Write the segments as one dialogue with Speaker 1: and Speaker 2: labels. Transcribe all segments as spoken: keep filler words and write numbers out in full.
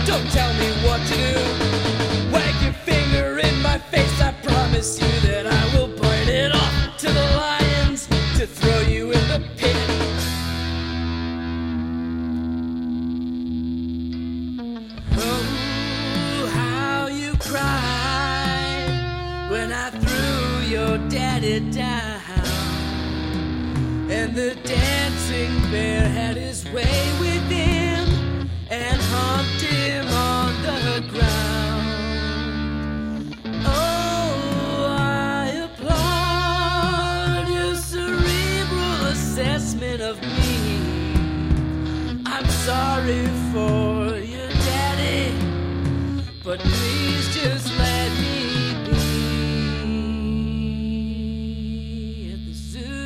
Speaker 1: Don't tell me what to do. Wag your finger in my face. I promise you that I will point it off to the lions to throw you in the pit. Oh, how you cried when I threw your daddy down, and the dancing bear had his way with him and humped him on the ground. Oh, I applaud your cerebral assessment of me. I'm sorry for your daddy, but please just let me be at the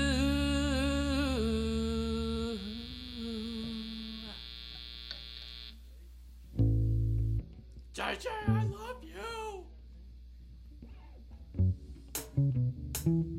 Speaker 1: zoo. J J, I love you.